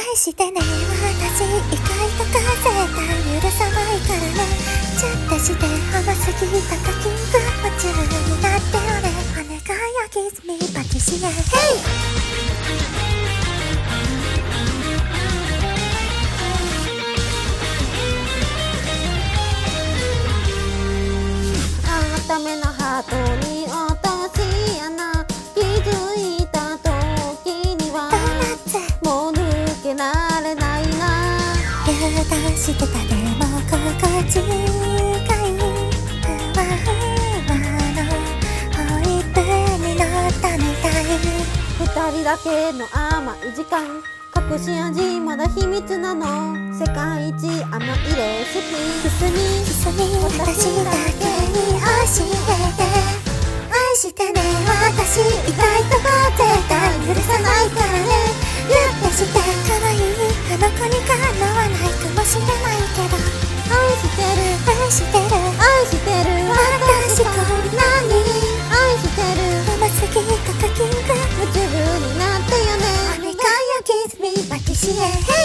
愛してね私意外とか絶対許さないからねチュッてして甘すぎたかキング夢中になってよねお願いよキスミーパティシエヘイダメなハートに落とし穴気づいた時にはもう抜けられないな油断してたでも心地がいいふわふわのホイップに乗ったみたい二人だけの甘い時間隠し味まだ秘密なの世界一甘いレシピキスに私だけに教えて愛してね私意外と絶対許さないからねギュッてして可愛いあの子にかなわないかもしれないけど愛してる愛してる愛してる私こんなに愛してる甘すぎたかキング夢中になってよねお願いよキスミーパティシエ